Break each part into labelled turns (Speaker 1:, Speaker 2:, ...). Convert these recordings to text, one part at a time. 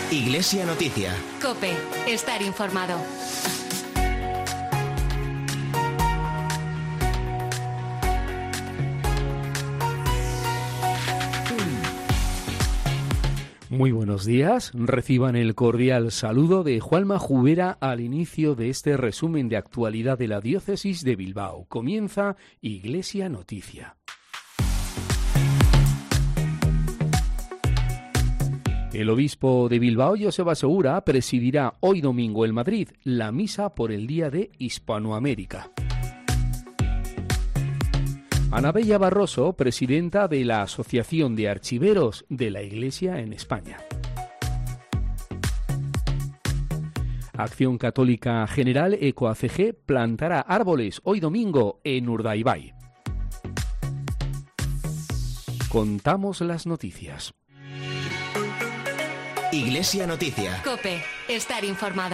Speaker 1: Iglesia Noticia.
Speaker 2: COPE. Estar informado.
Speaker 3: Muy buenos días, reciban el cordial saludo de Juanma Jubera al inicio de este resumen de actualidad de la Diócesis de Bilbao. Comienza Iglesia Noticia. El obispo de Bilbao, Joseba Segura, presidirá hoy domingo en Madrid la misa por el Día de Hispanoamérica. Ana Bella Barroso, presidenta de la Asociación de Archiveros de la Iglesia en España. Acción Católica General EcoACG plantará árboles hoy domingo en Urdaibai. Contamos las noticias.
Speaker 1: Iglesia Noticia.
Speaker 2: COPE. Estar informado.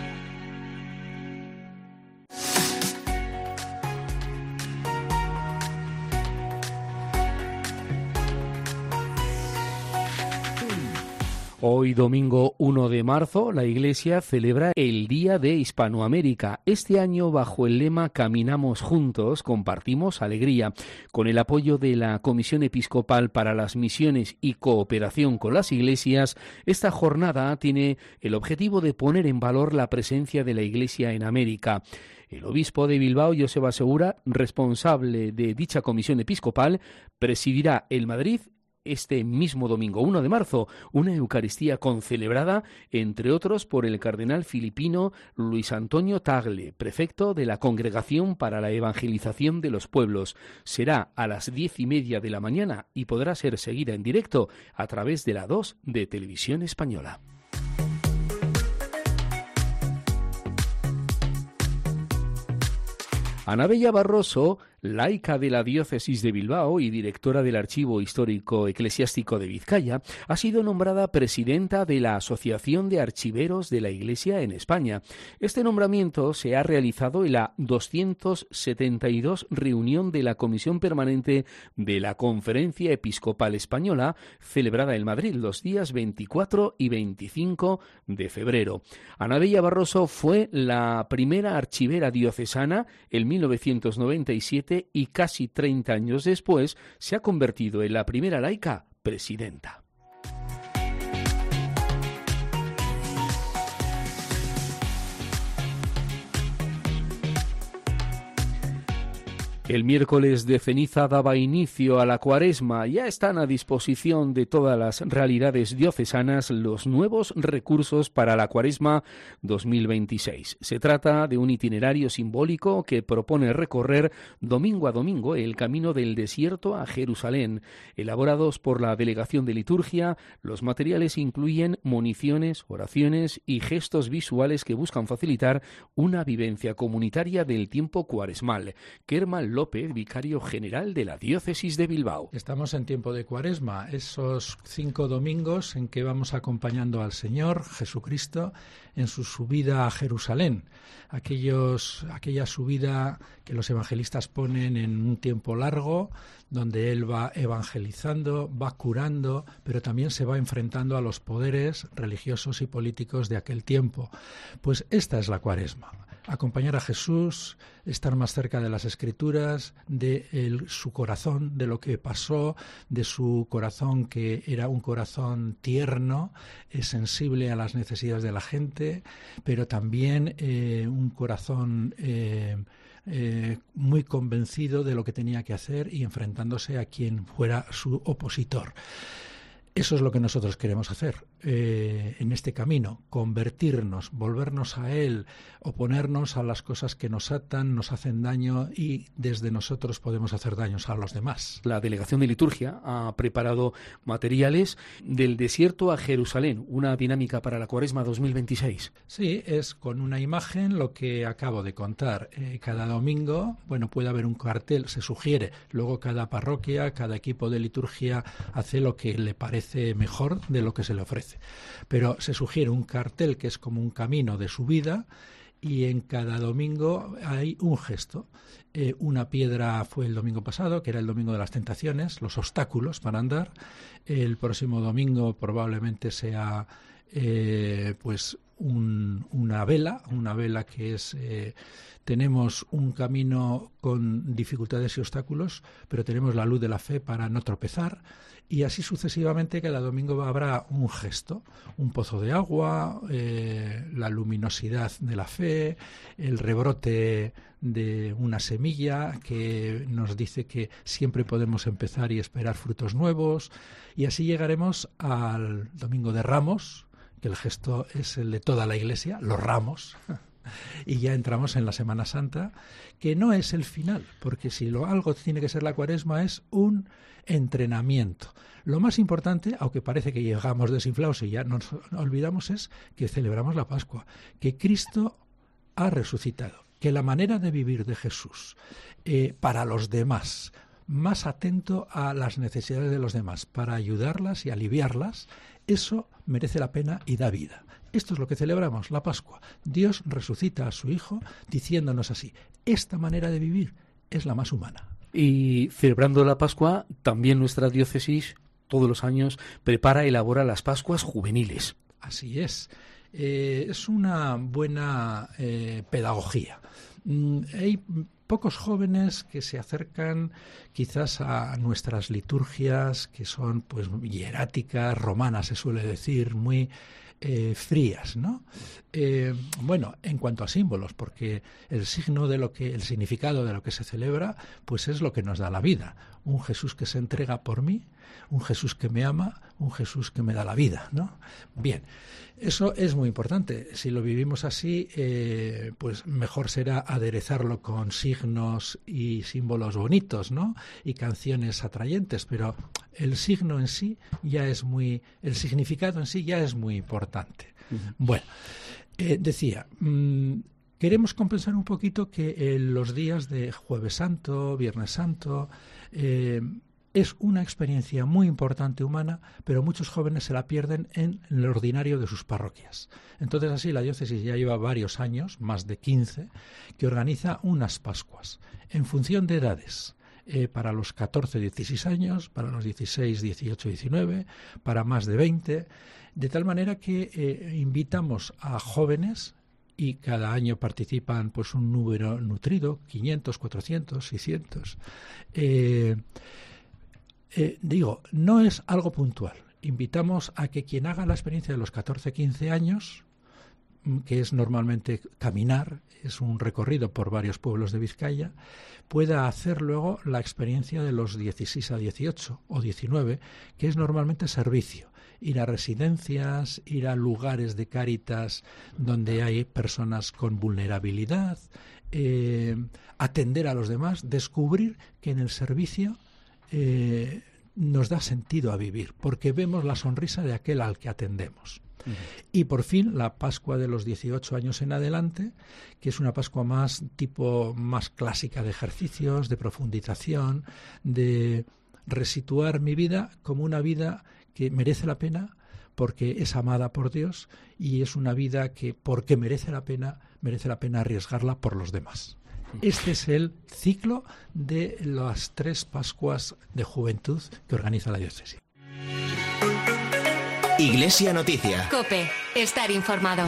Speaker 3: Hoy, domingo 1 de marzo, la Iglesia celebra el Día de Hispanoamérica. Este año, bajo el lema Caminamos juntos, compartimos alegría. Con el apoyo de la Comisión Episcopal para las Misiones y Cooperación con las Iglesias, esta jornada tiene el objetivo de poner en valor la presencia de la Iglesia en América. El obispo de Bilbao, Joseba Segura, responsable de dicha comisión episcopal, presidirá en Madrid este mismo domingo 1 de marzo, una Eucaristía concelebrada, entre otros, por el cardenal filipino Luis Antonio Tagle, prefecto de la Congregación para la Evangelización de los Pueblos. Será a las 10:30 de la mañana y podrá ser seguida en directo a través de la 2 de Televisión Española. Ana Bella Barroso, laica de la Diócesis de Bilbao y directora del Archivo Histórico Eclesiástico de Vizcaya, ha sido nombrada presidenta de la Asociación de Archiveros de la Iglesia en España. Este nombramiento se ha realizado en la 272 reunión de la Comisión Permanente de la Conferencia Episcopal Española, celebrada en Madrid los días 24 y 25 de febrero. Ana Bella Barroso fue la primera archivera diocesana en 1997 y casi 30 años después se ha convertido en la primera laica presidenta. El miércoles de ceniza daba inicio a la Cuaresma. Ya están a disposición de todas las realidades diocesanas los nuevos recursos para la Cuaresma 2026. Se trata de un itinerario simbólico que propone recorrer domingo a domingo el camino del desierto a Jerusalén. Elaborados por la Delegación de Liturgia, los materiales incluyen municiones, oraciones y gestos visuales que buscan facilitar una vivencia comunitaria del tiempo cuaresmal. Kerman López, vicario general de la Diócesis de Bilbao.
Speaker 4: Estamos en tiempo de Cuaresma, esos 5 domingos en que vamos acompañando al Señor Jesucristo en su subida a Jerusalén. Aquella subida que los evangelistas ponen en un tiempo largo, donde Él va evangelizando, va curando, pero también se va enfrentando a los poderes religiosos y políticos de aquel tiempo. Pues esta es la Cuaresma. Acompañar a Jesús, estar más cerca de las Escrituras, de su corazón, de lo que pasó, de su corazón que era un corazón tierno, sensible a las necesidades de la gente, pero también un corazón muy convencido de lo que tenía que hacer y enfrentándose a quien fuera su opositor. Eso es lo que nosotros queremos hacer en este camino, convertirnos, volvernos a Él, oponernos a las cosas que nos atan, nos hacen daño y desde nosotros podemos hacer daños a los demás.
Speaker 3: La Delegación de Liturgia ha preparado materiales del desierto a Jerusalén, una dinámica para la Cuaresma 2026.
Speaker 4: Sí, es con una imagen lo que acabo de contar. Cada domingo, puede haber un cartel, se sugiere, luego cada parroquia, cada equipo de liturgia hace lo que le parece mejor de lo que se le ofrece. Pero se sugiere un cartel que es como un camino de subida y en cada domingo hay un gesto. Una piedra fue el domingo pasado, que era el domingo de las tentaciones, los obstáculos para andar. El próximo domingo probablemente sea pues una vela que es... tenemos un camino con dificultades y obstáculos, pero tenemos la luz de la fe para no tropezar, y así sucesivamente. Cada domingo habrá un gesto, un pozo de agua, la luminosidad de la fe, el rebrote de una semilla que nos dice que siempre podemos empezar y esperar frutos nuevos, y así llegaremos al Domingo de Ramos, que el gesto es el de toda la Iglesia, los ramos. Y ya entramos en la Semana Santa, que no es el final, porque si algo tiene que ser la Cuaresma es un entrenamiento. Lo más importante, aunque parece que llegamos desinflados y ya nos olvidamos, es que celebramos la Pascua, que Cristo ha resucitado, que la manera de vivir de Jesús para los demás, más atento a las necesidades de los demás, para ayudarlas y aliviarlas, eso merece la pena y da vida. Esto es lo que celebramos, la Pascua. Dios resucita a su Hijo diciéndonos así: esta manera de vivir es la más humana.
Speaker 3: Y celebrando la Pascua, también nuestra diócesis todos los años prepara y elabora las Pascuas juveniles.
Speaker 4: Así es. Es una buena pedagogía. Hay pocos jóvenes que se acercan quizás a nuestras liturgias, que son pues hieráticas, romanas se suele decir, muy frías, ¿no? Bueno, en cuanto a símbolos, porque el significado de lo que se celebra, pues es lo que nos da la vida. Un Jesús que se entrega por mí, un Jesús que me ama, un Jesús que me da la vida, ¿no? Bien, eso es muy importante. Si lo vivimos así, pues mejor será aderezarlo con signos y símbolos bonitos, ¿no? Y canciones atrayentes, pero el signo en sí ya es el significado en sí ya es muy importante. Bueno, decía, queremos compensar un poquito que los días de Jueves Santo, Viernes Santo, es una experiencia muy importante humana, pero muchos jóvenes se la pierden en el ordinario de sus parroquias. Entonces así la diócesis ya lleva varios años, más de 15, que organiza unas Pascuas en función de edades. Para los 14, 16 años, para los 16, 18, 19, para más de 20, de tal manera que invitamos a jóvenes, y cada año participan pues un número nutrido, 500, 400, 600. No es algo puntual. Invitamos a que quien haga la experiencia de los 14, 15 años, que es normalmente caminar, es un recorrido por varios pueblos de Vizcaya, pueda hacer luego la experiencia de los 16 a 18 o 19, que es normalmente servicio. Ir a residencias, ir a lugares de Cáritas donde hay personas con vulnerabilidad, atender a los demás, descubrir que en el servicio nos da sentido a vivir, porque vemos la sonrisa de aquel al que atendemos. Y por fin la Pascua de los 18 años en adelante, que es una Pascua más clásica de ejercicios, de profundización, de resituar mi vida como una vida que merece la pena porque es amada por Dios, y es una vida que, porque merece la pena arriesgarla por los demás. Este es el ciclo de las 3 Pascuas de juventud que organiza la diócesis.
Speaker 1: Iglesia Noticia.
Speaker 2: COPE. Estar informado.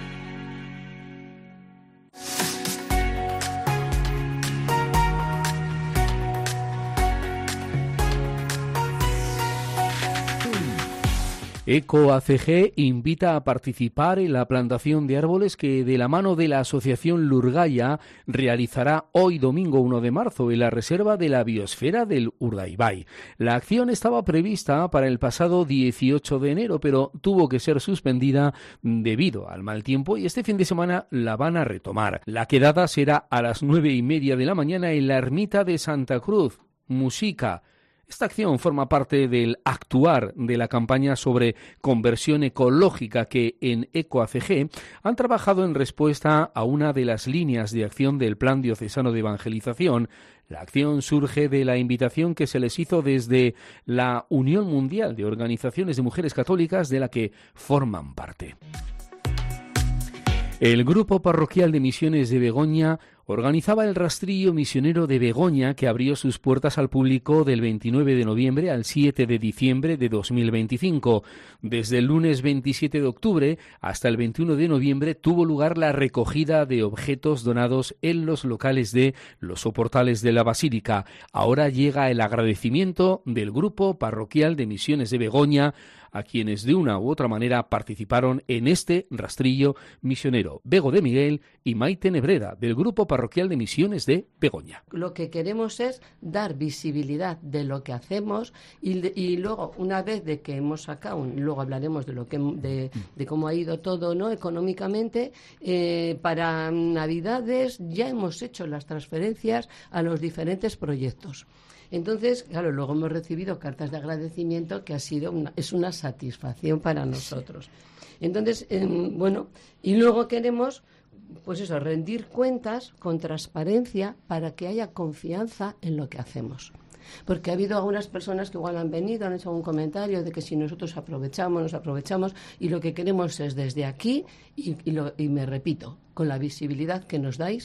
Speaker 3: EcoACG invita a participar en la plantación de árboles que, de la mano de la Asociación Lurgaya, realizará hoy domingo 1 de marzo en la Reserva de la Biosfera del Urdaibai. La acción estaba prevista para el pasado 18 de enero, pero tuvo que ser suspendida debido al mal tiempo, y este fin de semana la van a retomar. La quedada será a las 9:30 de la mañana en la Ermita de Santa Cruz. Música. Esta acción forma parte del actuar de la campaña sobre conversión ecológica que en EcoACG han trabajado en respuesta a una de las líneas de acción del Plan Diocesano de Evangelización. La acción surge de la invitación que se les hizo desde la Unión Mundial de Organizaciones de Mujeres Católicas, de la que forman parte. El Grupo Parroquial de Misiones de Begoña organizaba el rastrillo misionero de Begoña, que abrió sus puertas al público del 29 de noviembre al 7 de diciembre de 2025. Desde el lunes 27 de octubre hasta el 21 de noviembre tuvo lugar la recogida de objetos donados en los locales de los soportales de la Basílica. Ahora llega el agradecimiento del Grupo Parroquial de Misiones de Begoña, a quienes de una u otra manera participaron en este rastrillo misionero. Bego de Miguel y Maite Nebreda, del Grupo Parroquial de Misiones de Begoña.
Speaker 5: Lo que queremos es dar visibilidad de lo que hacemos y luego, una vez de que hemos sacado, luego hablaremos de lo que de cómo ha ido todo, ¿no?, económicamente, para Navidades ya hemos hecho las transferencias a los diferentes proyectos. Entonces, claro, luego hemos recibido cartas de agradecimiento que es una satisfacción para nosotros. Entonces, y luego queremos, pues eso, rendir cuentas con transparencia para que haya confianza en lo que hacemos. Porque ha habido algunas personas que igual han venido, han hecho algún comentario de que si nosotros nos aprovechamos, y lo que queremos es desde aquí, y me repito, con la visibilidad que nos dais,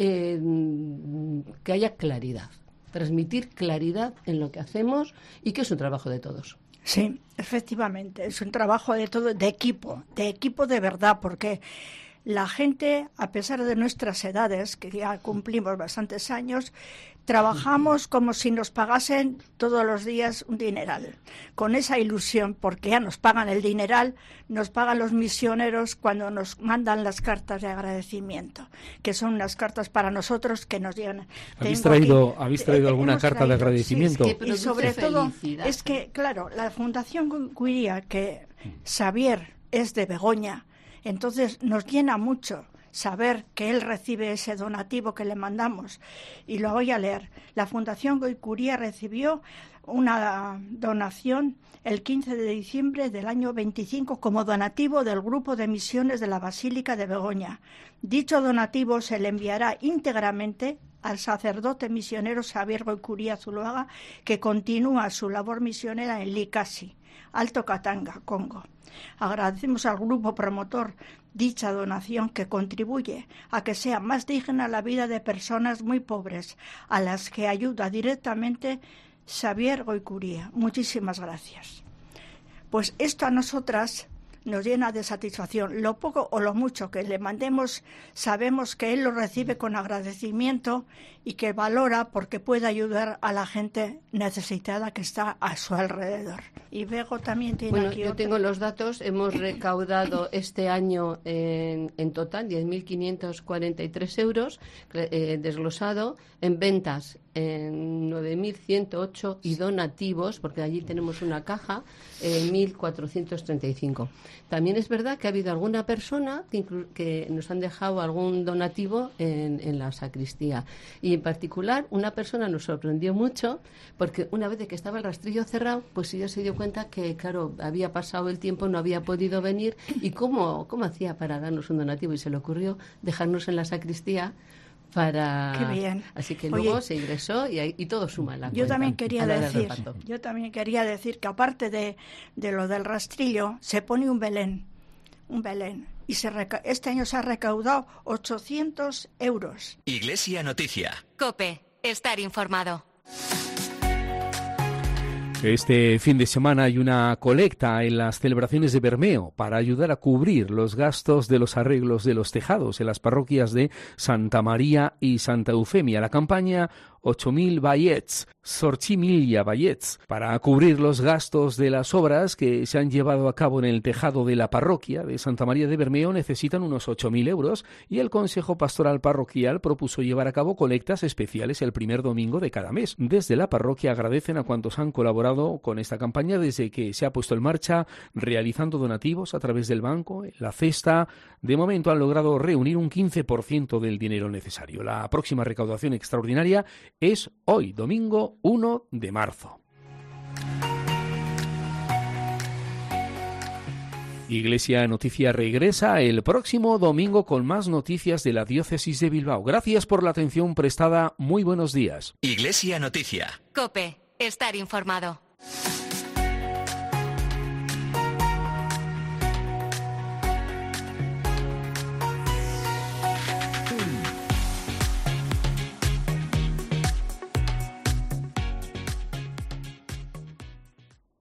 Speaker 5: que haya claridad. Transmitir claridad en lo que hacemos y que es un trabajo de todos.
Speaker 6: Sí, efectivamente, es un trabajo de todo, de equipo de verdad, porque la gente, a pesar de nuestras edades, que ya cumplimos bastantes años, trabajamos como si nos pagasen todos los días un dineral, con esa ilusión, porque ya nos pagan el dineral, nos pagan los misioneros cuando nos mandan las cartas de agradecimiento, que son unas cartas para nosotros que nos llegan.
Speaker 3: ¿Habéis traído alguna carta de agradecimiento?
Speaker 6: Sí, y sobre todo, es que, claro, la Fundación Curia, que Xavier es de Begoña, entonces nos llena mucho saber que él recibe ese donativo que le mandamos. Y lo voy a leer. La Fundación Goicuría recibió una donación el 15 de diciembre del año 25 como donativo del Grupo de Misiones de la Basílica de Begoña. Dicho donativo se le enviará íntegramente al sacerdote misionero Xavier Goicuría Zuloaga, que continúa su labor misionera en Likasi, Alto Katanga, Congo. Agradecemos al grupo promotor dicha donación, que contribuye a que sea más digna la vida de personas muy pobres, a las que ayuda directamente Xavier Goicuría. Muchísimas gracias. Pues esto a nosotras nos llena de satisfacción. Lo poco o lo mucho que le mandemos, sabemos que él lo recibe con agradecimiento y que valora, porque puede ayudar a la gente necesitada que está a su alrededor. Y Bego también tiene aquí
Speaker 5: yo tengo los datos. Hemos recaudado este año en total 10.543 euros, desglosado en ventas en 9.108 y donativos, porque allí tenemos una caja, 1.435. También es verdad que ha habido alguna persona que nos han dejado algún donativo en la sacristía. Y en particular, una persona nos sorprendió mucho, porque una vez que estaba el rastrillo cerrado, pues ella se dio cuenta que, claro, había pasado el tiempo, no había podido venir, y cómo hacía para darnos un donativo, y se le ocurrió dejarnos en la sacristía para...
Speaker 6: Qué bien.
Speaker 5: Así que luego se ingresó y todo suma en la cuenta.
Speaker 6: Yo también quería decir que aparte de lo del rastrillo, se pone un Belén. Y este año se ha recaudado 800 euros.
Speaker 1: Iglesia Noticia.
Speaker 2: COPE. Estar informado.
Speaker 3: Este fin de semana hay una colecta en las celebraciones de Bermeo para ayudar a cubrir los gastos de los arreglos de los tejados en las parroquias de Santa María y Santa Eufemia. La campaña 8.000 ballets, Sorchimilia ballets, para cubrir los gastos de las obras que se han llevado a cabo en el tejado de la parroquia de Santa María de Bermeo, necesitan unos 8.000 euros, y el Consejo Pastoral Parroquial propuso llevar a cabo colectas especiales el primer domingo de cada mes. Desde la parroquia agradecen a cuantos han colaborado con esta campaña desde que se ha puesto en marcha, realizando donativos a través del banco. En la cesta, de momento, han logrado reunir un 15% del dinero necesario. La próxima recaudación extraordinaria es hoy, domingo 1 de marzo. Iglesia Noticia regresa el próximo domingo con más noticias de la Diócesis de Bilbao. Gracias por la atención prestada. Muy buenos días.
Speaker 1: Iglesia Noticia.
Speaker 2: COPE. Estar informado.